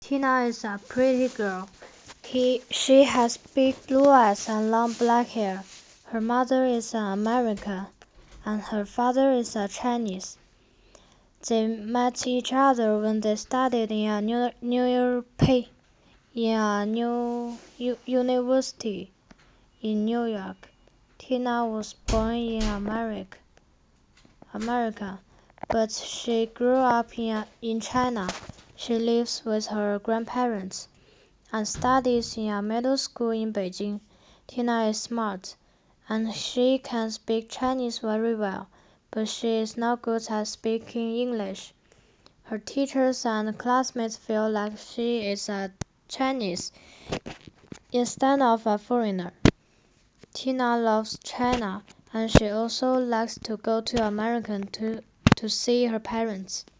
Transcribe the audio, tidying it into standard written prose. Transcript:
Tina is a pretty girl. She has big blue eyes and long black hair. Her mother is an American, and her father is a Chinese. They met each other when they studied in a university in New York. Tina was born in America, but she grew up in China. She lives with her grandparents and studies in a middle school in Beijing. Tina is smart, and she can speak Chinese very well, but she is not good at speaking English. Her teachers and classmates feel like she is a Chinese instead of a foreigner. Tina loves China, and she also likes to go to America to see her parents.